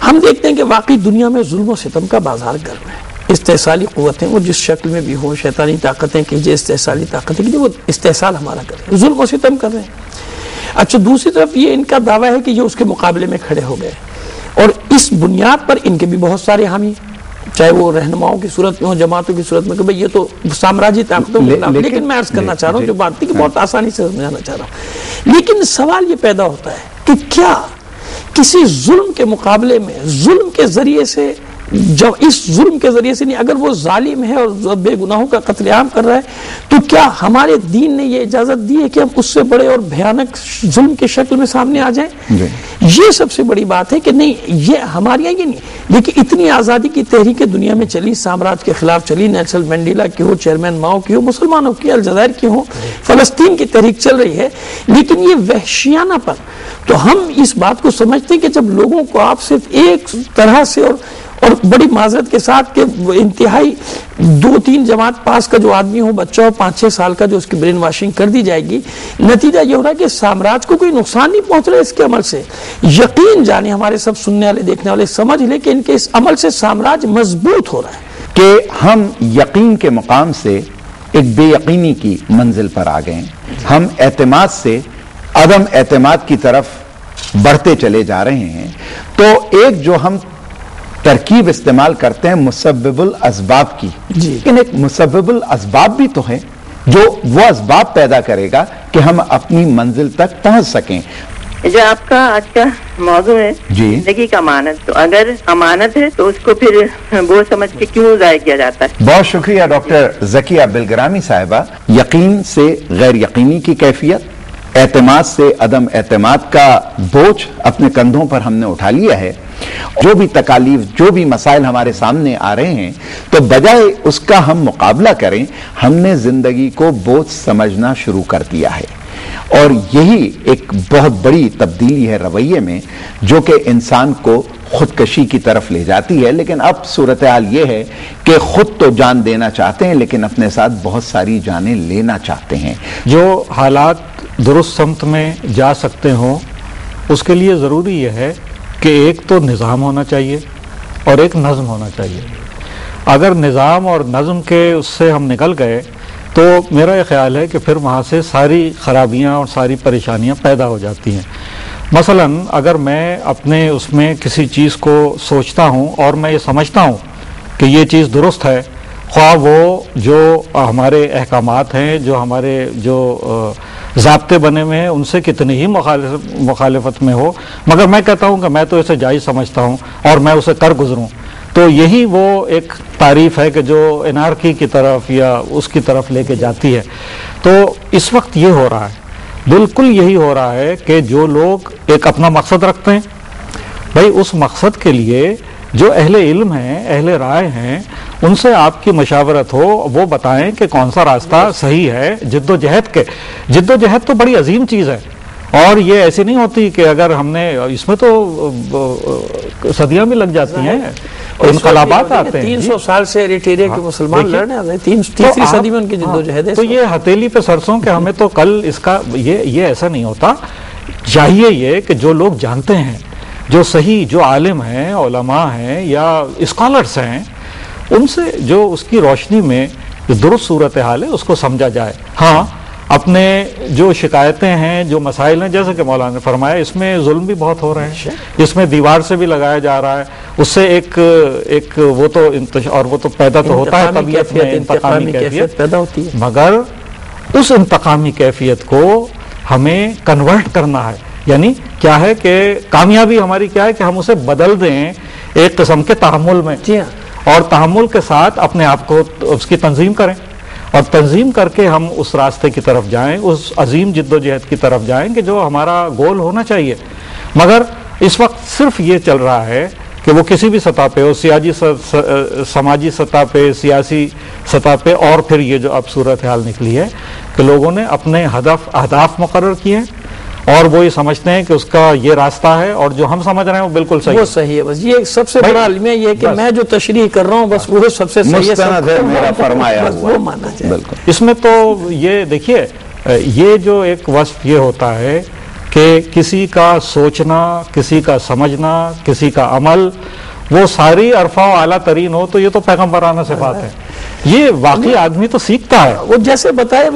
ہم دیکھتے ہیں کہ واقعی دنیا میں ظلم و ستم کا بازار گرم ہے. استحصالی قوتیں وہ جس شکل میں بھی ہوں، شیطانی طاقتیں کیجیے، استحصالی طاقتیں کیجیے، وہ استحصال ہمارا کر رہے ہیں، ظلم و ستم کر رہے ہیں. اچھا دوسری طرف یہ ان کا دعویٰ ہے کہ یہ اس کے مقابلے میں کھڑے ہو گئے، اور اس بنیاد پر ان کے بھی بہت سارے حامی، چاہے وہ رہنماؤں کی صورت میں ہو، جماعتوں کی صورت میں، کہ بھئی یہ تو سامراجی طاقتوں کے خلاف. لیکن میں عرض کرنا چاہ رہا ہوں جو بات تھی کہ بہت آسانی سے سمجھانا چاہ رہا ہوں، لیکن سوال یہ پیدا ہوتا ہے کہ کیا کسی ظلم کے مقابلے میں ظلم کے ذریعے سے، جب اس ظلم کے ذریعے سے نہیں، اگر وہ ظالم ہے اور بے گناہوں کا قتل عام کر رہا ہے، تو کیا ہمارے دین نے یہ اجازت دی ہے کہ ہم اس سے بڑے اور بھیانک ظلم کی شکل میں سامنے آ جائیں؟ یہ سب سے بڑی بات ہے کہ نہیں، یہ ہمارے یہاں یہ نہیں. لیکن اتنی آزادی کی تحریکیں دنیا میں چلی، سامراج کے خلاف چلی، نیلسن منڈیلا کی ہو، چیئرمین ماؤ کی ہو، مسلمانوں کی، الجزائر کی ہو، فلسطین کی تحریک چل رہی ہے، لیکن یہ وحشیانہ پر. تو ہم اس بات کو سمجھتے ہیں کہ جب لوگوں کو آپ صرف ایک طرح سے اور بڑی معذرت کے ساتھ کہ انتہائی 2-3 جماعت پاس کا جو آدمی ہو، بچہ ہو 5-6 سال کا، جو اس کی برین واشنگ کر دی جائے گی، نتیجہ یہ ہو رہا ہے کہ سامراج کو کوئی نقصان نہیں پہنچ رہا ہے اس کے عمل سے. یقین جانے ہمارے سب سننے والے دیکھنے والے سمجھ لیں کہ ان کے اس عمل سے سامراج مضبوط ہو رہا ہے. کہ ہم یقین کے مقام سے ایک بے یقینی کی منزل پر آ گئے ہیں، ہم اعتماد سے عدم اعتماد کی طرف بڑھتے چلے جا رہے ہیں. تو ایک جو ہم ترکیب استعمال کرتے ہیں مسبب الاسباب کی، لیکن ایک مسبب الاسباب بھی تو ہے جو وہ اسباب پیدا کرے گا کہ ہم اپنی منزل تک پہنچ سکیں. جو آپ کا آج کا موضوع ہے زندگی کا امانت، تو اگر امانت ہے تو اس کو پھر وہ سمجھ کے کیوں ضائع کیا جاتا ہے؟ بہت شکریہ ڈاکٹر ذکیہ بلگرامی صاحبہ. یقین سے غیر یقینی کی کیفیت، اعتماد سے عدم اعتماد کا بوجھ اپنے کندھوں پر ہم نے اٹھا لیا ہے. جو بھی تکالیف، جو بھی مسائل ہمارے سامنے آ رہے ہیں، تو بجائے اس کا ہم مقابلہ کریں، ہم نے زندگی کو بوجھ سمجھنا شروع کر دیا ہے. اور یہی ایک بہت بڑی تبدیلی ہے رویے میں، جو کہ انسان کو خودکشی کی طرف لے جاتی ہے. لیکن اب صورتحال یہ ہے کہ خود تو جان دینا چاہتے ہیں، لیکن اپنے ساتھ بہت ساری جانیں لینا چاہتے ہیں. جو حالات درست سمت میں جا سکتے ہوں، اس کے لیے ضروری یہ ہے کہ ایک تو نظام ہونا چاہیے اور ایک نظم ہونا چاہیے. اگر نظام اور نظم کے اس سے ہم نکل گئے تو میرا یہ خیال ہے کہ پھر وہاں سے ساری خرابیاں اور ساری پریشانیاں پیدا ہو جاتی ہیں. مثلا اگر میں اپنے اس میں کسی چیز کو سوچتا ہوں اور میں یہ سمجھتا ہوں کہ یہ چیز درست ہے، خواہ وہ جو ہمارے احکامات ہیں، جو ہمارے جو ضابطے بنے ہوئے ہیں، ان سے کتنی ہی مخالفت میں ہو، مگر میں کہتا ہوں کہ میں تو اسے جائز سمجھتا ہوں اور میں اسے کر گزروں، تو یہی وہ ایک تعریف ہے کہ جو انارکی کی طرف یا اس کی طرف لے کے جاتی ہے. تو اس وقت یہ ہو رہا ہے، بالکل یہی ہو رہا ہے کہ جو لوگ ایک اپنا مقصد رکھتے ہیں، بھائی اس مقصد کے لیے جو اہل علم ہیں، اہل رائے ہیں، ان سے آپ کی مشاورت ہو، وہ بتائیں کہ کون سا راستہ صحیح ہے. جد و جہد تو بڑی عظیم چیز ہے، اور یہ ایسی نہیں ہوتی کہ اگر ہم نے اس میں تو صدیاں بھی لگ جاتی ہیں، انقلابات آتے ہیں. 300 سال سے ایریٹریا کے مسلمان لڑ رہے ہیں، تیسری صدی میں ان کی جد و جہد ہے. تو یہ ہتھیلی پہ سرسوں کہ ہمیں تو کل اس کا یہ ایسا نہیں ہوتا. چاہیے یہ کہ جو لوگ جانتے ہیں، جو صحیح، جو عالم ہیں، علماء ہیں یا اسکالرز ہیں، ان سے جو اس کی روشنی میں جو درست صورتحال ہے اس کو سمجھا جائے. ہاں اپنے جو شکایتیں ہیں، جو مسائل ہیں، جیسے کہ مولانا نے فرمایا، اس میں ظلم بھی بہت ہو رہے ہیں، اس میں دیوار سے بھی لگایا جا رہا ہے، اس سے ایک وہ تو اور وہ تو پیدا تو ہوتا ہے طبیعت میں، انتقامی کیفیت پیدا ہوتی ہے، مگر اس انتقامی کیفیت کو ہمیں کنورٹ کرنا ہے. یعنی کیا ہے کہ کامیابی ہماری کیا ہے کہ ہم اسے بدل دیں ایک قسم کے تحمل میں، اور تحمل کے ساتھ اپنے آپ کو اس کی تنظیم کریں، اور تنظیم کر کے ہم اس راستے کی طرف جائیں، اس عظیم جد و جہد کی طرف جائیں کہ جو ہمارا گول ہونا چاہیے. مگر اس وقت صرف یہ چل رہا ہے کہ وہ کسی بھی سطح پہ ہو، سماجی سطح پہ، سیاسی سطح پہ، اور پھر یہ جو اب صورتحال نکلی ہے کہ لوگوں نے اپنے اہداف مقرر کیے ہیں، اور وہ یہ سمجھتے ہیں کہ اس کا یہ راستہ ہے، اور جو ہم سمجھ رہے ہیں وہ بالکل صحیح وہ صحیح ہے. بس یہ سب سے بڑا علم ہے، یہ کہ میں جو تشریح کر رہا ہوں بس وہ سب سے صحیح ہے، میرا فرمایا وہ ماننا چاہیے. اس میں تو یہ دیکھیے، یہ جو ایک وصف یہ ہوتا ہے کہ کسی کا سوچنا، کسی کا سمجھنا، کسی کا عمل وہ ساری عرفہ و اعلیٰ ترین ہو، تو یہ تو پیغمبرانہ صفات ہے. یہ واقعی آدمی تو سیکھتا ہے. وہ جیسے بتائے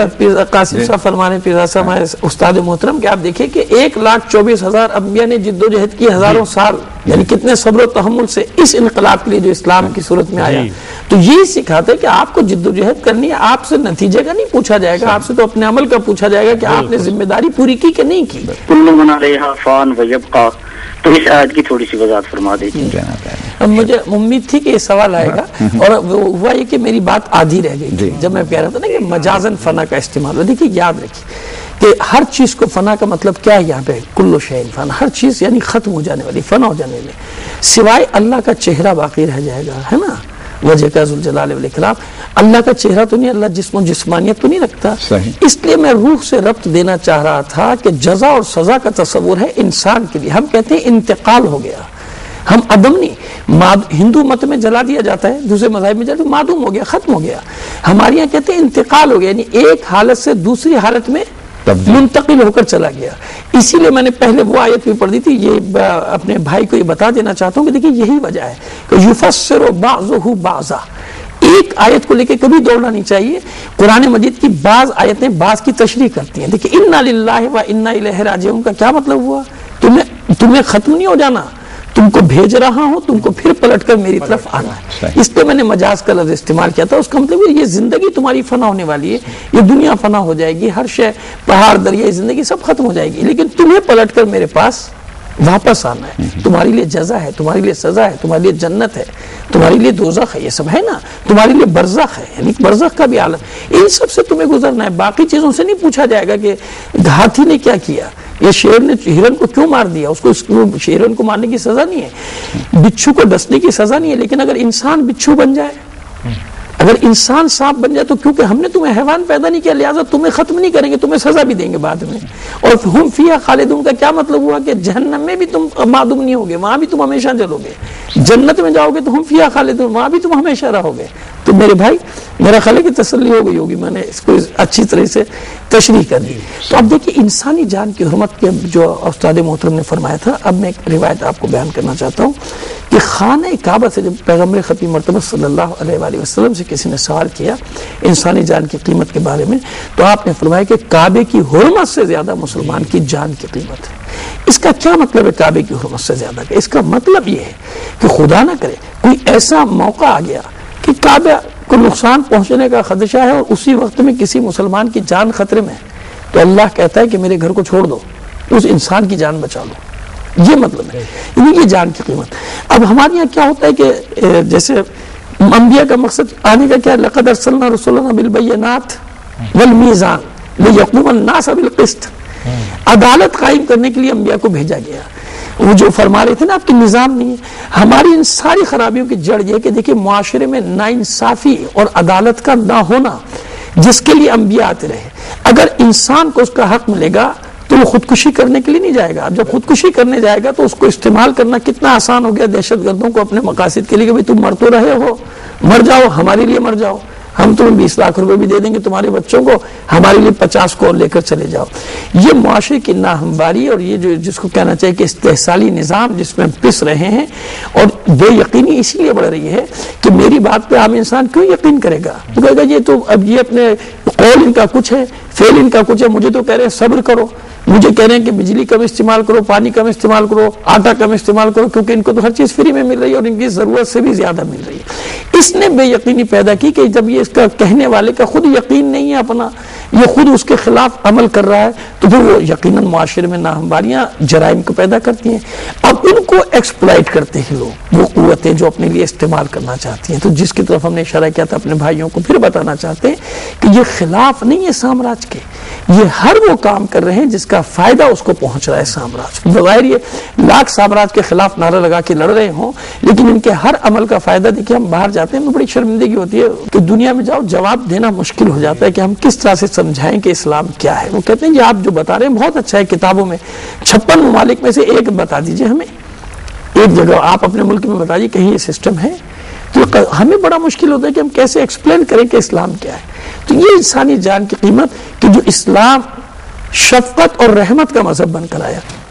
قاسم صاحب فرمانے پیرا صاحب استاد محترم کہ آپ دیکھیں کہ 1,24,000 انبیاء نے جد و جہد کی ہزاروں سال، یعنی کتنے صبر و تحمل سے اس انقلاب کے لیے جو اسلام کی صورت میں آیا. تو یہی سکھاتا ہے کہ آپ کو جد و جہد کرنی ہے. آپ سے نتیجے کا نہیں پوچھا جائے گا، آپ سے تو اپنے عمل کا پوچھا جائے گا کہ آپ نے ذمہ داری پوری کی کہ نہیں کی. کل من علیہا فان ویبقا، تو اس آیت کی تھوڑی سی وضاحت فرما دیجیے. اب مجھے امید تھی کہ یہ سوال آئے گا، اور ہوا یہ کہ میری بات آدھی رہ گئی جب میں کہہ رہا تھا نا کہ مجازن فنا کا استعمال. دیکھیے یاد رکھیے کہ ہر چیز کو فنا کا مطلب کیا ہے یہاں پہ، کل شیء فنا، ہر چیز یعنی ختم ہو جانے والی، فنا ہو جانے والی، سوائے اللہ کا چہرہ باقی رہ جائے گا، ہے نا، وجہ کا ذوالجلال والاکرام. اللہ کا چہرہ تو نہیں، اللہ جسم و جسمانیت تو نہیں رکھتا. اس لیے میں روح سے ربط دینا چاہ رہا تھا کہ جزا اور سزا کا تصور ہے انسان کے لیے. ہم کہتے ہیں انتقال ہو گیا، ہم عدم نہیں. ہندو مت میں جلا دیا جاتا ہے، دوسرے مذاہب میں جاتا ہے معدوم ہو گیا، ختم ہو گیا. ہمارے یہاں کہتے ہیں انتقال ہو گیا، یعنی ایک حالت سے دوسری حالت میں منتقل ہو کر چلا گیا. اسی لیے میں نے پہلے وہ آیت بھی پڑھ دی تھی. یہ اپنے بھائی کو یہ بتا دینا چاہتا ہوں کہ دیکھیں یہی وجہ ہے کہ یفسر بعضہ بعضا، ایک آیت کو لے کے کبھی دوڑنا نہیں چاہیے. قرآن مجید کی بعض آیتیں بعض کی تشریح کرتی ہیں. دیکھیں انا للہ و انا الیہ راجعون کا کیا مطلب ہوا؟ تمہیں ختم نہیں ہو جانا، تم کو بھیج رہا ہوں، تم کو پھر پلٹ کر میری طرف آنا ہے. اس پہ میں نے مجاز کا لفظ استعمال کیا تھا. اس کا مطلب یہ زندگی تمہاری فنا ہونے والی ہے، یہ دنیا فنا ہو جائے گی، ہر شے، پہاڑ، دریا، زندگی سب ختم ہو جائے گی، لیکن تمہیں پلٹ کر میرے پاس واپس آنا ہے. تمہارے لیے جزا ہے، تمہارے لیے سزا ہے، تمہارے لیے جنت ہے، تمہارے لیے دوزخ ہے، یہ سب ہے نا. تمہارے لیے برزخ ہے، یعنی برزخ کا بھی عالم. ان سب سے تمہیں گزرنا ہے. باقی چیزوں سے نہیں پوچھا جائے گا کہ ہاتھی نے کیا کیا، یہ شیر نے ہرن کو کیوں مار دیا. اس کو ہرن کو مارنے کی سزا نہیں ہے، بچھو کو ڈسنے کی سزا نہیں ہے. لیکن اگر انسان بچھو بن جائے، اگر انسان سانپ بن جائے، تو کیونکہ ہم نے تمہیں حیوان پیدا نہیں کیا، لہٰذا تمہیں ختم نہیں کریں گے، تمہیں سزا بھی دیں گے بعد میں. اور ہم فیہا خالدون کا کیا مطلب ہوا کہ جہنم میں بھی تم معدوم نہیں ہوگے، وہاں بھی تم ہمیشہ جلو گے. جنت میں جاؤ گے تو ہم فیہا خالدون، وہاں بھی تم ہمیشہ رہو گے. تو میرے بھائی میرا خیال ہے کہ تسلی ہو گئی ہوگی، میں نے اس کو اچھی طرح سے تشریح کر دی. تو اب دیکھیے انسانی جان کی حرمت کے جو استاد محترم نے فرمایا تھا، اب میں ایک روایت آپ کو بیان کرنا چاہتا ہوں کہ خانہ کعبہ سے جب پیغمبر ختم مرتبہ صلی اللہ علیہ وآلہ وسلم سے کسی نے سوال کیا انسانی جان کی قیمت کے بارے میں، تو آپ نے فرمایا کہ کعبے کی حرمت سے زیادہ مسلمان کی جان کی قیمت ہے. اس کا کیا مطلب ہے کعبے کی حرمت سے زیادہ کا؟ اس کا مطلب یہ ہے کہ خدا نہ کرے کوئی ایسا موقع آ گیا کہ کعبہ کو نقصان پہنچنے کا خدشہ ہے اور اسی وقت میں کسی مسلمان کی جان خطرے میں ہے، تو اللہ کہتا ہے کہ میرے گھر کو چھوڑ دو، اس انسان کی جان بچا لو. یہ مطلب ہے، یعنی یہ جان کی قیمت. اب ہمارے یہاں کیا ہوتا ہے کہ جیسے انبیاء کا مقصد آنے کا کیا ہے، لقد ارسلنا رسولنا بالبینات والمیزان لیقوم الناس بالقسط، عدالت قائم کرنے کے لیے انبیاء کو بھیجا گیا. وہ جو فرما رہے تھے نا آپ کی نظام نہیں ہے. ہماری ان ساری خرابیوں کی جڑ یہ کہ دیکھیں معاشرے میں ناانصافی اور عدالت کا نہ ہونا، جس کے لیے انبیاء آتے رہے. اگر انسان کو اس کا حق ملے گا تو وہ خودکشی کرنے کے لیے نہیں جائے گا. جب خودکشی کرنے جائے گا تو اس کو استعمال کرنا کتنا آسان ہو گیا دہشت گردوں کو اپنے مقاصد کے لیے کہ بھائی تم مر تو رہے ہو، مر جاؤ، ہمارے لیے مر جاؤ، ہم تمہیں 20 لاکھ روپے بھی دے دیں گے تمہارے بچوں کو، ہمارے لیے 50 کو لے کر چلے جاؤ. یہ معاشرے کی ناہمواری اور یہ جو جس کو کہنا چاہیے کہ استحصالی نظام جس میں پس رہے ہیں، اور بے یقینی اسی لیے بڑھ رہی ہے کہ میری بات پہ عام انسان کیوں یقین کرے گا؟ وہ کہے گا یہ تو اب یہ اپنے قول ان کا کچھ ہے، فعل ان کا کچھ ہے. مجھے تو کہہ رہے ہیں صبر کرو، مجھے کہہ رہے ہیں کہ بجلی کم استعمال کرو، پانی کم استعمال کرو، آٹا کم استعمال کرو، کیونکہ ان کو تو ہر چیز فری میں مل رہی ہے اور ان کی ضرورت سے بھی زیادہ مل رہی ہے. اس نے بے یقینی پیدا کی کہ جب یہ اس کا کہنے والے کا خود یقین نہیں ہے اپنا، یہ خود اس کے خلاف عمل کر رہا ہے، تو پھر وہ یقیناً معاشرے میں ناہمواریاں، جرائم کو پیدا کرتی ہیں. اب ان کو ایکسپلائٹ کرتے ہیں لوگ، وہ قوتیں جو اپنے لیے استعمال کرنا چاہتی ہیں. تو جس کی طرف ہم نے اشارہ کیا تھا اپنے بھائیوں کو پھر بتانا چاہتے ہیں کہ یہ خلاف نہیں ہے سامراج کے، یہ ہر وہ کام کر رہے ہیں جس کا فائدہ اس کو پہنچ رہا ہے سامراج. بظاہر یہ لاکھ سامراج کے خلاف نعرہ لگا کے لڑ رہے ہوں، لیکن ان کے ہر عمل کا فائدہ دیکھیں. ہم باہر جاتے ہیں، بڑی شرمندگی ہوتی ہے کہ دنیا میں جاؤ جواب دینا مشکل ہو جاتا ہے کہ ہم کس طرح سے سمجھائیں کہ اسلام کیا ہے. وہ کہتے ہیں کہ آپ جو بتا رہے ہیں بہت اچھا ہے، کتابوں میں 56 ممالک میں سے ایک بتا دیجئے ہمیں، ایک جگہ آپ اپنے ملک میں بتا دیجئے کہیں یہ سسٹم ہے. تو ہمیں بڑا مشکل ہوتا ہے کہ ہم کیسے ایکسپلین کریں کہ اسلام کیا ہے. تو یہ انسانی جان کی قیمت کہ جو اسلام شفقت اور رحمت کا مذہب بن کر آیا.